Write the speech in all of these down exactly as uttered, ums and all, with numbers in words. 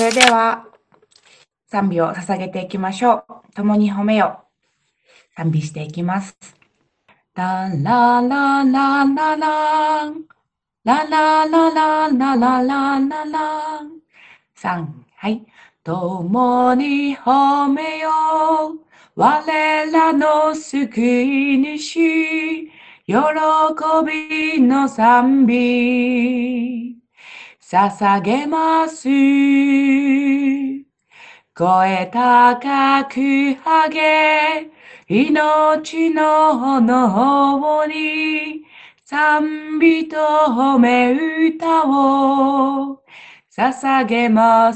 れでは賛美を捧げていきましょう。共に褒めよ。賛美していきます。ララララララン。ラララララララララン。三、はい。共に褒めよう。我らの救い主。喜びの賛美。捧げます。声高く上げ、命の炎に賛美と褒め歌を捧げます。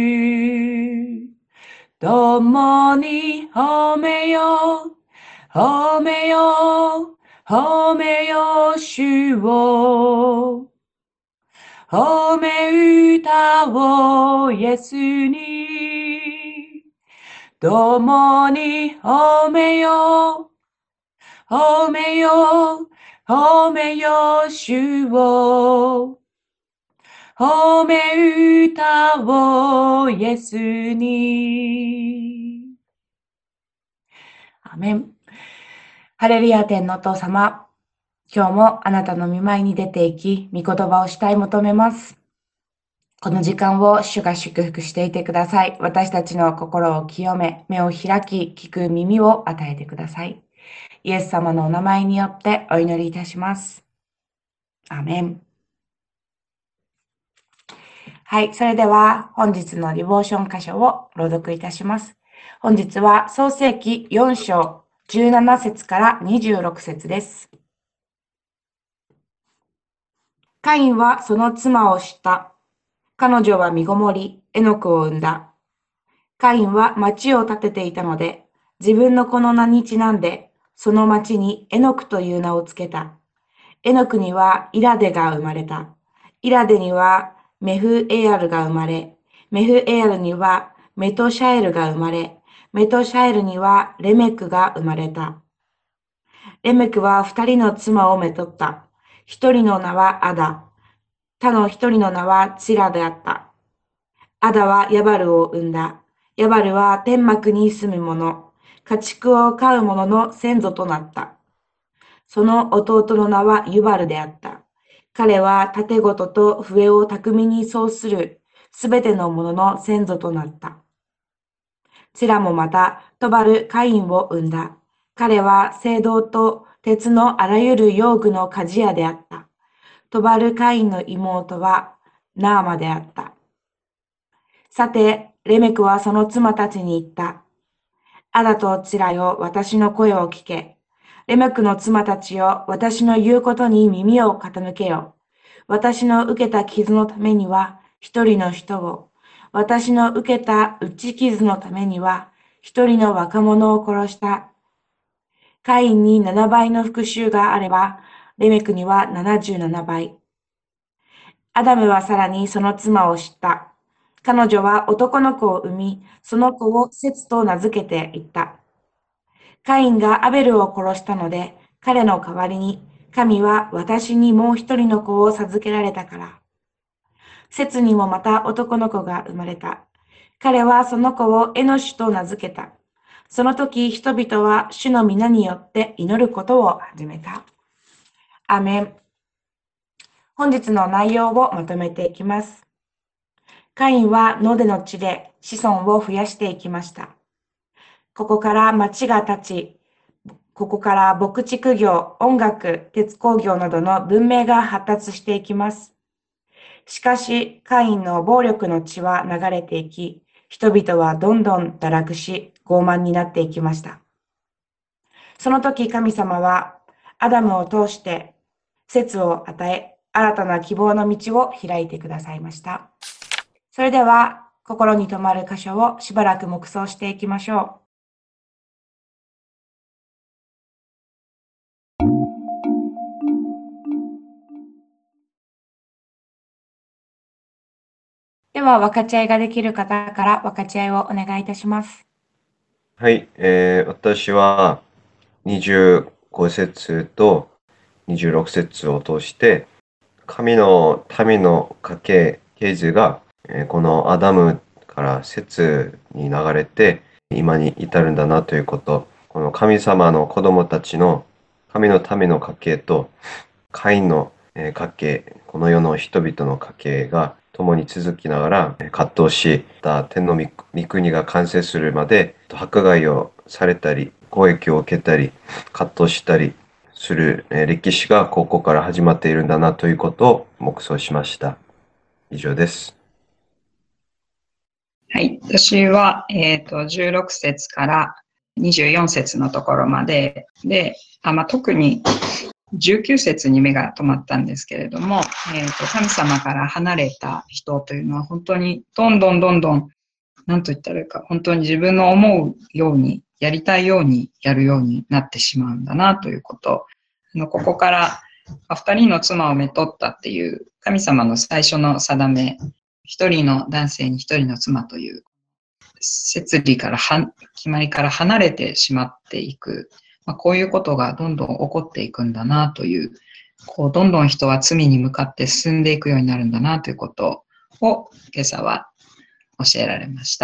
共に褒めよ、褒めよ、褒めよ主を。褒め歌をイエスに。共に褒めよ、褒めよ、褒めよ主を。褒め歌をイエスに。アメン。ハレルヤ天のお父様、今日もあなたの御前に出て行き、御言葉を主体求めます。この時間を主が祝福していてください。私たちの心を清め、目を開き、聞く耳を与えてください。イエス様のお名前によってお祈りいたします。アーメン。はい、それでは本日のリボーション箇所を朗読いたします。本日は創世記よん章じゅうなな節からにじゅうろく節です。カインはその妻を知った。彼女は身ごもり、エノクを産んだ。カインは町を建てていたので、自分の子の名にちなんで、その町にエノクという名をつけた。エノクにはイラデが生まれた。イラデにはメフエアルが生まれ、メフエアルにはメトシャエルが生まれ、メトシャエルにはレメクが生まれた。レメクは二人の妻をめとった。一人の名はアダ、他の一人の名はチラであった。アダはヤバルを生んだ。ヤバルは天幕に住む者、家畜を飼う者の先祖となった。その弟の名はユバルであった。彼は盾事と笛を巧みに奏するすべての者の先祖となった。チラもまた、トバル・カインを生んだ。彼は青銅と鉄のあらゆる用具の鍛冶屋であった。トバル・カインの妹はナーマであった。さて、レメクはその妻たちに言った。アダとチラよ、私の声を聞け。レメクの妻たちよ、私の言うことに耳を傾けよ。私の受けた傷のためには一人の人を、私の受けた打ち傷のためには一人の若者を殺した。カインにななばいの復讐があれば、レメクにはななじゅうななばい。アダムはさらにその妻を知った。彼女は男の子を産み、その子をセツと名付けていった。カインがアベルを殺したので、彼の代わりに、神は私にもう一人の子を授けられたから。セツにもまた男の子が生まれた。彼はその子をエノシュと名付けた。その時、人々は主の皆によって祈ることを始めた。アメン。本日の内容をまとめていきます。カインは野での地で子孫を増やしていきました。ここから町が立ち、ここから牧畜業、音楽、鉄工業などの文明が発達していきます。しかし、カインの暴力の血は流れていき、人々はどんどん堕落し、傲慢になっていきました。その時神様は、アダムを通して、節を与え、新たな希望の道を開いてくださいました。それでは、心に留まる箇所をしばらく黙想していきましょう。では、分かち合いができる方から分かち合いをお願いいたします。 はい、えー私はにじゅうご節とにじゅうろく節を通して、神の民の家系、系図がえーこのアダムから節に流れて今に至るんだなということ、この神様の子供たちの神の民の家系とカインのえー家系、この世の人々の家系が共に続きながらえー葛藤し、また天の御御国が完成するまで迫害をされたり、攻撃を受けたり、葛藤したりするえー歴史がここから始まっているんだなということを黙想しました。以上です。 はい。私は、えっと、じゅうろく節からにじゅうよん節のところまで、で、あまあ、特にじゅうきゅう節に目が止まったんですけれども、えっと、神様から離れた人というのは本当にどんどんどんどん、なんと言ったらいいか、本当に自分の思うように、やりたいようにやるようになってしまうんだなということ。あのここから、二人の妻をめとったっていう神様の最初の定め、一人の男性に一人の妻という摂理からは、決まりから離れてしまっていく、まあ、こういうことがどんどん起こっていくんだなという、こうどんどん人は罪に向かって進んでいくようになるんだなということを今朝は教えられました。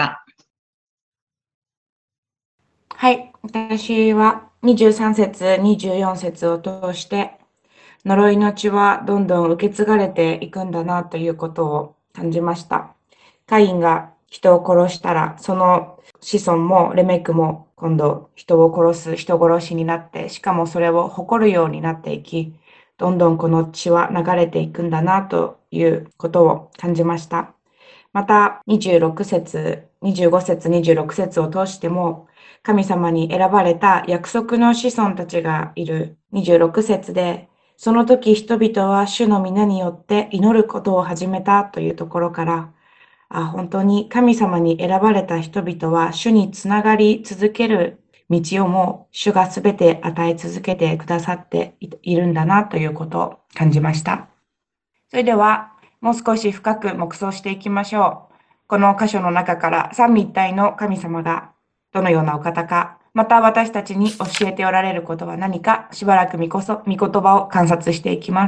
はい、私はにじゅうさん節、にじゅうよん節を通して、呪いの血はどんどん受け継がれていくんだなということを感じました。カインが人を殺したら、その子孫もレメクも今度人を殺す人殺しになって、しかもそれを誇るようになっていき、どんどんこの血は流れていくんだなということを感じました。またにじゅうろく節、にじゅうご節、にじゅうろく節を通しても、神様に選ばれた約束の子孫たちがいるにじゅうろく節で、その時人々は主の皆によって祈ることを始めたというところから、あ、本当に神様に選ばれた人々は主につながり続ける道をも主がすべて与え続けてくださっているんだなということを感じました。それではもう少し深く黙想していきましょう。この箇所の中から三位一体の神様がどのようなお方か、また私たちに教えておられることは何か、しばらく御こそ御言葉を観察していきます。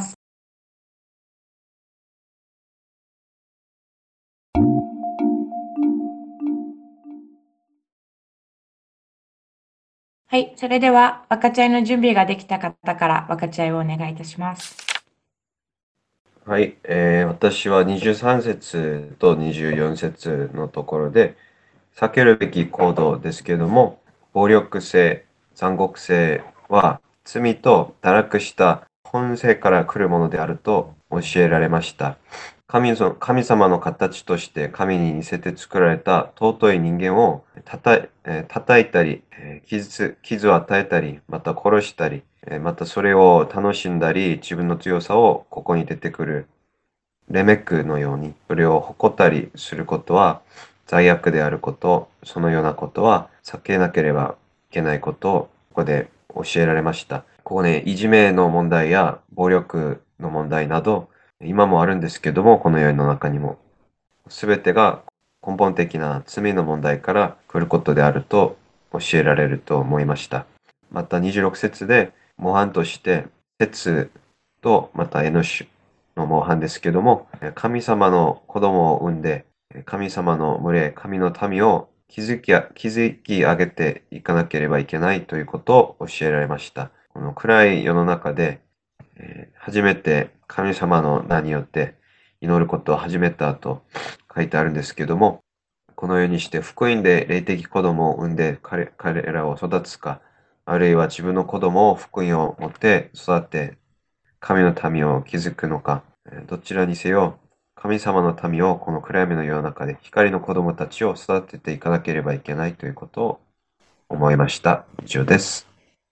はい、それでは分かち合いの準備ができた方から分かち合いをお願いいたします。 はい、えー私はにじゅうさん節とにじゅうよん節のところで、避けるべき行動ですけれども、暴力性、残酷性は罪と堕落した本性から来るものであると教えられました。神ぞ神様の形として神に似せて作られた尊い人間をたたい、えー叩いたり、えー傷、傷を与えたり、また殺したり、えーまたそれを楽しんだり、自分の強さをここに出てくるレメクのように、それを誇ったりすることは罪悪であること、そのようなことは避けなければいけないことをここで教えられました。ここね、いじめの問題や暴力の問題など、今もあるんですけども、この世の中にも、すべてが根本的な罪の問題から来ることであると教えられると思いました。またにじゅうろく節で模範として、節とまたエノシの模範ですけども、神様の子供を産んで、神様の群れ、神の民を築き築き上げていかなければいけないということを教えられました。この暗い世の中で、えー初めて神様の名によって祈ることを始めたと書いてあるんですけども、このようにして福音で霊的子供を産んで彼彼らを育つか、あるいは自分の子供を福音を持って育て、神の民を築くのか、えーどちらにせよ、神様の民をこの暗闇の世の中で光の子供たちを育てていかなければいけないということを思いました。以上です。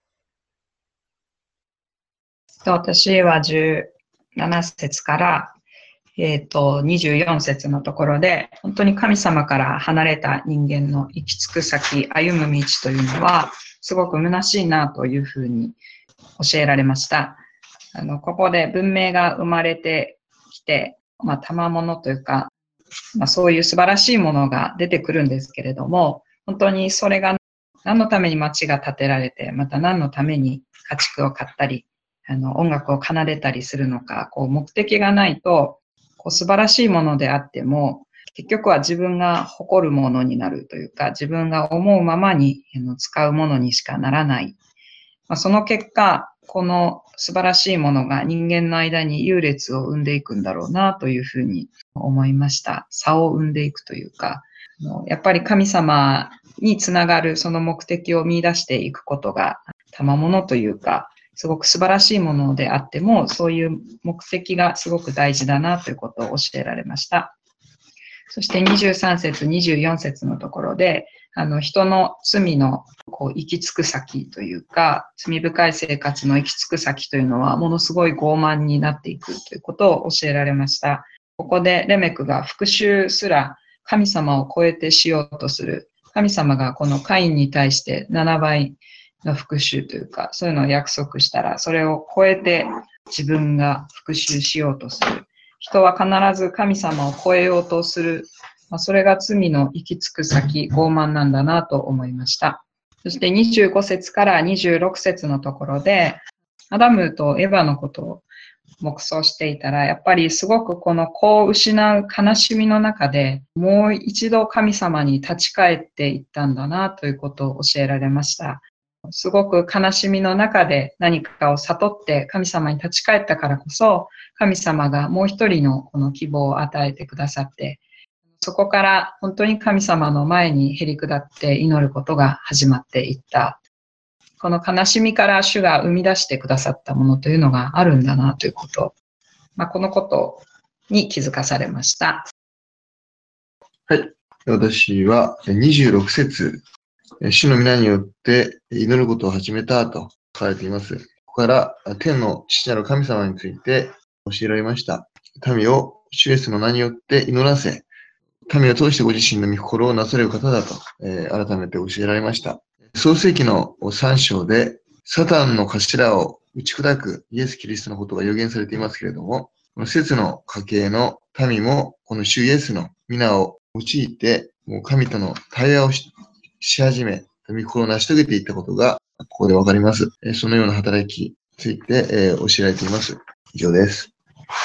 私はじゅうなな節から、えー、とにじゅうよん節のところで、本当に神様から離れた人間の行き着く先、歩む道というのは、すごく虚しいなというふうに教えられました。あのここで文明が生まれてきて、まあ、賜物というか、まあ、そういう素晴らしいものが出てくるんですけれども、本当にそれが何のために町が建てられて、また何のために家畜を買ったり、あの音楽を奏でたりするのか、こう目的がないと、こう素晴らしいものであっても、 結局は自分が誇るものになるというか、自分が思うままに使うものにしかならない。まあ、その結果、この素晴らしいものが人間の間に優劣を生んでいくんだろうなというふうに思いました。差を生んでいくというか、やっぱり神様につながるその目的を見出していくことが賜物というか、すごく素晴らしいものであっても、そういう目的がすごく大事だなということを教えられました。そしてにじゅうさん節、にじゅうよん節のところで、あの人の罪のこう行き着く先というか、罪深い生活の行き着く先というのは、ものすごい傲慢になっていくということを教えられました。ここでレメクが復讐すら神様を超えてしようとする。神様がこのカインに対してななばいの復讐というか、そういうのを約束したら、それを超えて自分が復讐しようとする。人は必ず神様を超えようとする。それが罪の行き着く先、傲慢なんだなと思いました。そしてにじゅうご節からにじゅうろく節のところで、アダムとエヴァのことを黙想していたら、やっぱりすごくこの子を失う悲しみの中で、もう一度神様に立ち返っていったんだなということを教えられました。すごく悲しみの中で何かを悟って神様に立ち返ったからこそ、神様がもう一人のこの希望を与えてくださって、そこから本当に神様の前にへり下って祈ることが始まっていった。この悲しみから主が生み出してくださったものというのがあるんだなということ、まあ、このことに気づかされました。 はい。私はにじゅうろく節、主の皆によって祈ることを始めたと書かれています。ここから天の父なる神様について教えられました。民を主イエスの名によって祈らせ、民を通してご自身の御心をなされる方だと、えー、改めて教えられました。創世記のさん章で、サタンの頭を打ち砕くイエス・キリストのことが予言されていますけれども、この節の家系の民も、この主イエスの皆を用いて、もう神との対話を し, し始め、御心を成し遂げていったことが、ここでわかります。そのような働きについて、えー、教えられています。以上です。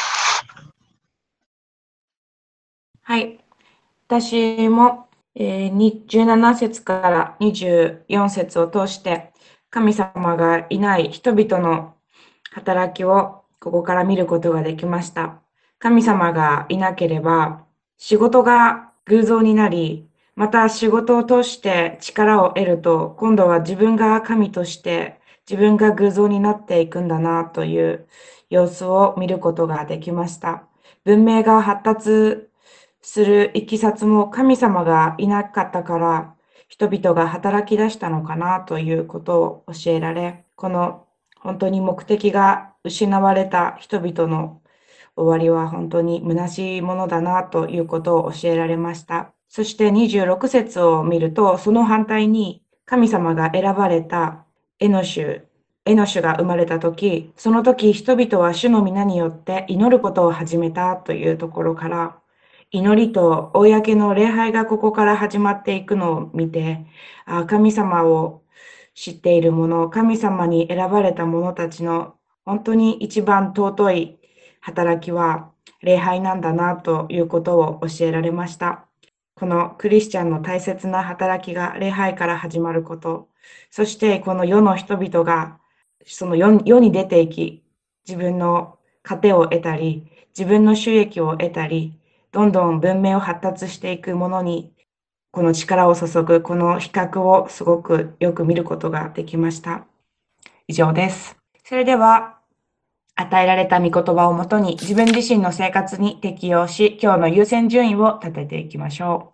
はい。私も、えー、じゅうなな節からにじゅうよん節を通して、神様がいない人々の働きをここから見ることができました。神様がいなければ、仕事が偶像になり、また仕事を通して力を得ると、今度は自分が神として自分が偶像になっていくんだなという様子を見ることができました。文明が発達するいきさつも神様がいなかったから人々が働き出したのかなということを教えられ、この本当に目的が失われた人々の終わりは本当に虚しいものだなということを教えられました。そしてにじゅうろく節を見ると、その反対に神様が選ばれたエノシュ、エノシュが生まれた時、その時人々は主の皆によって祈ることを始めたというところから、祈りと公の礼拝がここから始まっていくのを見て、あ、神様を知っている者、神様に選ばれた者たちの本当に一番尊い働きは礼拝なんだなということを教えられました。このクリスチャンの大切な働きが礼拝から始まること、そしてこの世の人々がその 世, 世に出ていき、自分の糧を得たり、自分の収益を得たり、どんどん文明を発達していくものに、この力を注ぐ、この比較をすごくよく見ることができました。以上です。それでは、与えられた御言葉をもとに自分自身の生活に適用し、今日の優先順位を立てていきましょ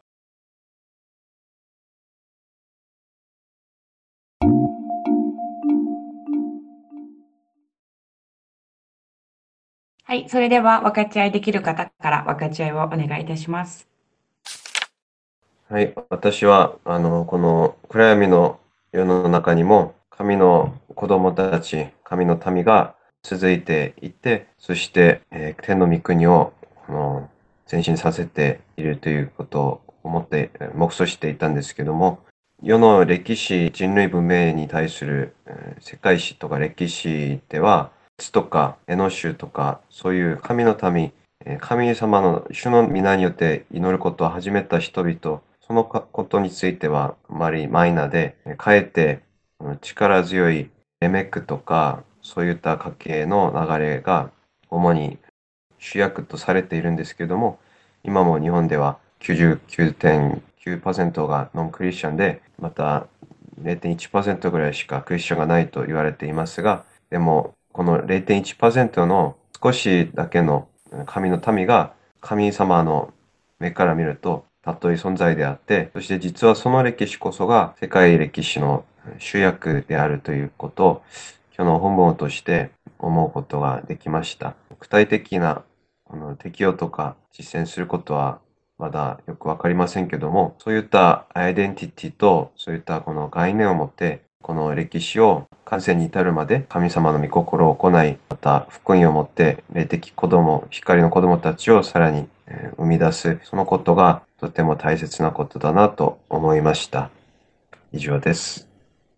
う。はい、それでは分かち合いできる方から分かち合いをお願いいたします。 はい、私はあのこの暗闇の世の中にも神の子供たち、神の民が続いていて、そして、えー、天の御国をあの前進させているということを思って黙想していたんですけども、世の歴史、人類文明に対する、えー、世界史とか歴史では、とかエノシュとかそういう神の民神様の主の皆によって祈ることを始めた人々、そのことについてはあまりマイナーで、かえって力強いエメックとか、そういった家系の流れが主に主役とされているんですけども、今も日本では きゅうじゅうきゅうてんきゅうパーセント がノンクリスチャンで、また ゼロてんいちパーセント ぐらいしかクリスチャンがないと言われていますが、でもこの ゼロてんいちパーセント の少しだけの神の民が神様の目から見ると尊い存在であって、そして実はその歴史こそが世界歴史の主役であるということを今日の本文を通して思うことができました。具体的なこの適用とか実践することはまだよくわかりませんけども、そういったアイデンティティとそういったこの概念を持って、この歴史を完成に至るまで神様の御心を行い、また福音を持って霊的子供、光の子供たちをさらに生み出す、そのことがとても大切なことだなと思いました。以上です。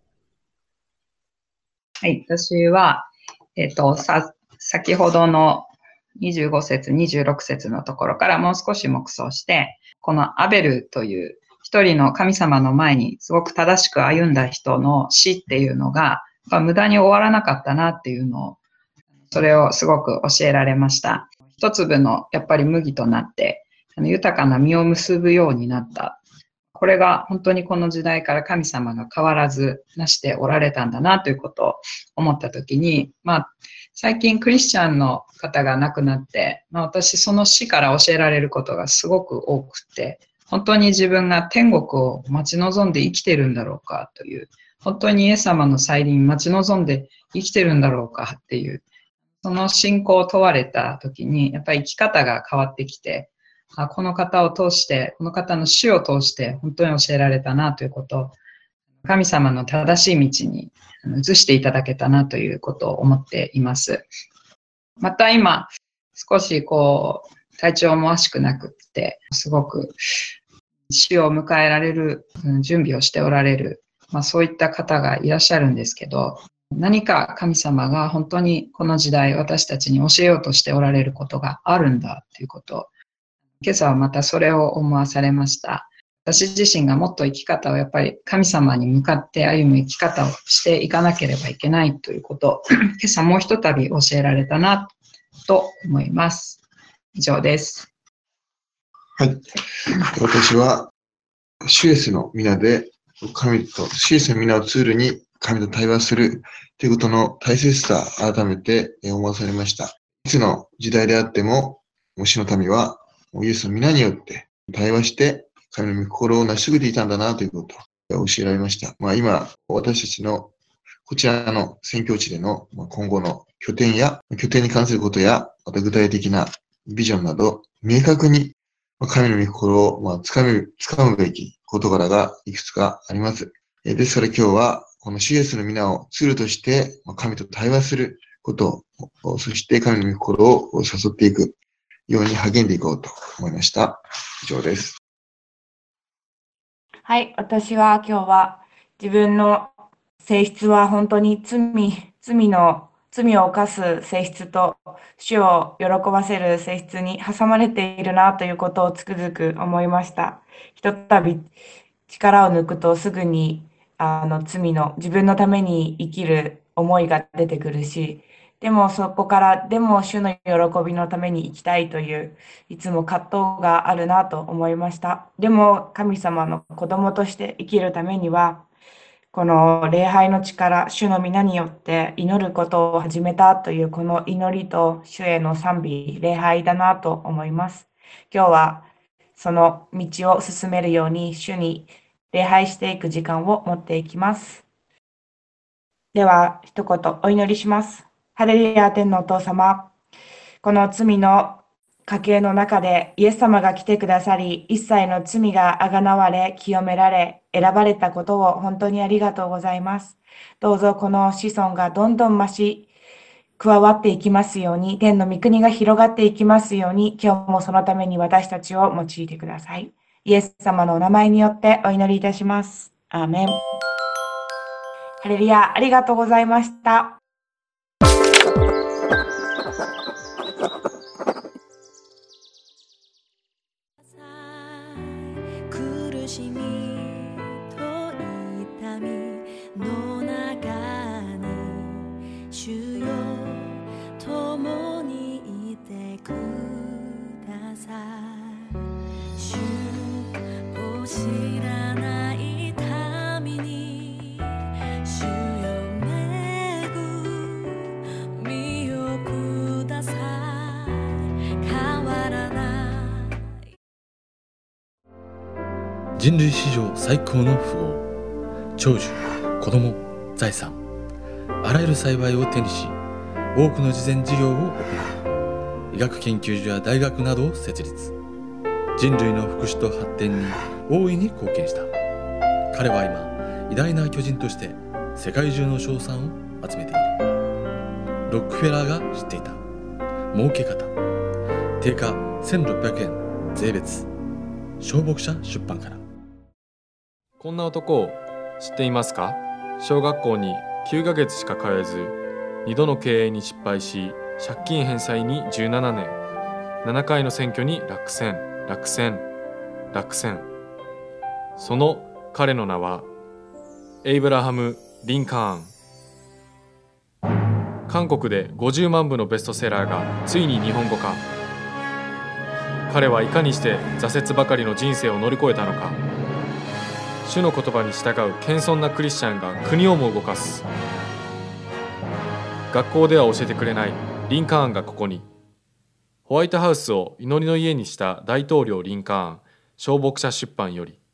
はい、私は、えっと、さ、先ほどのにじゅうご節、にじゅうろく節のところからもう少し黙想して、このアベルという一人の神様の前にすごく正しく歩んだ人の死っていうのが、無駄に終わらなかったなっていうのを、それをすごく教えられました。一粒のやっぱり麦となって、豊かな実を結ぶようになった。これが本当にこの時代から神様が変わらずなしておられたんだなということを思ったときに、まあ、最近クリスチャンの方が亡くなって、まあ、私その死から教えられることがすごく多くて、本当に自分が天国を待ち望んで生きてるんだろうかという、本当にイエス様の再臨待ち望んで生きてるんだろうかっていう、その信仰を問われたときに、やっぱり生き方が変わってきて、あこの方を通して、この方の死を通して本当に教えられたなということを、神様の正しい道に移していただけたなということを思っています。また今、少しこう、体調も悪しくなくって、すごく死を迎えられる準備をしておられる、まあそういった方がいらっしゃるんですけど、何か神様が本当にこの時代私たちに教えようとしておられることがあるんだということを、今朝はまたそれを思わされました。私自身がもっと生き方をやっぱり神様に向かって歩む生き方をしていかなければいけないということを今朝もうひとたび教えられたなと思います。以上です。 はい。私は主イエスの皆で神と、主イエスの皆をツールに神と対話するということの大切さを改めて思わされました。いつの時代であっても、主の民はイエスの皆によって対話して神の御心を成し遂げていたんだなということを教えられました。まあ今、私たちのこちらの宣教地での今後の拠点や、拠点に関することや、また具体的なビジョンなど、明確に神の御心をまあ掴む、掴むべき事柄がいくつかあります。ですから今日は、この主イエスの皆をツールとして神と対話することを、そして神の御心を誘っていくように励んでいこうと思いました。以上です。 はい、私は今日は自分の性質は本当に罪、罪の、罪を犯す性質と主を喜ばせる性質に挟まれているなということをつくづく思いました。ひとたび力を抜くとすぐにあの罪の自分のために生きる思いが出てくるし、でもそこから、でも主の喜びのために生きたいという、いつも葛藤があるなと思いました。でも神様の子供として生きるためには、この礼拝の力、主の皆によって祈ることを始めたというこの祈りと主への賛美、礼拝だなと思います。今日はその道を進めるように主に礼拝していく時間を持っていきます。では一言お祈りします。ハレルヤ天のお父様、この罪の家系の中でイエス様が来てくださり、一切の罪があがなわれ、清められ、選ばれたことを本当にありがとうございます。どうぞこの子孫がどんどん増し、加わっていきますように、天の御国が広がっていきますように、今日もそのために私たちを用いてください。イエス様のお名前によってお祈りいたします。アーメン。ハレルヤ、ありがとうございました。 人類史上最高の富豪、長寿、子供、財産、あらゆる幸いを手にし、多くの慈善事業を行い、医学研究所や大学などを設立。人類の福祉と発展に大いに貢献した。彼は今、偉大な巨人として世界中の称賛を集めている。ロックフェラーが知っていた儲け方。定価せんろっぴゃくえん税別。小牧者出版から。 こんな男を知っていますか？小学校にきゅうかげつしか通えず、にどの経営に失敗し、借金返済にじゅうななねん、ななかいの選挙に落選、落選、落選。その彼の名は、エイブラハム・リンカーン。韓国でごじゅうまんぶのベストセラーがついに日本語化。彼はいかにして挫折ばかりの人生を乗り越えたのか。主の言葉に従う謙遜なクリスチャンが国をも動かす。学校では教えてくれないリンカーンがここに。ホワイトハウスを祈りの家にした大統領リンカーン、小牧者出版より。